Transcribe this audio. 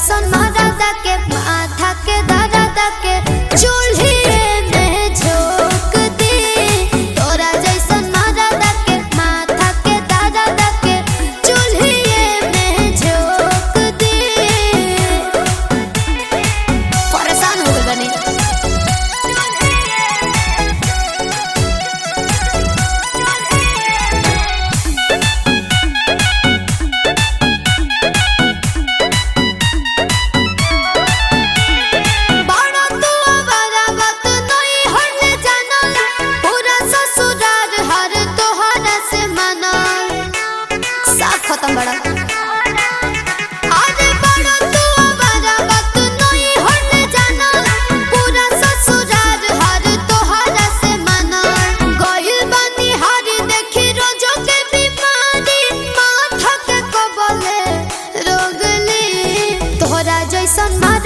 जैसन महाराजा के माथा के दादा के चूल्हे में झोंक दी। तोरा जैसन महाराजा के माथा के दादा के चूल्हे में झोंक दी। परेशान हो गए बने। खत्म बड़ा आरे बड़ा तू बड़ा बात नहीं हट जाना। पूरा ससुराल हर तोहरा से मना। गइल बानी हारी देखी रोजो के बीमारी। माथा के कबले रोगली तोहरा जैसन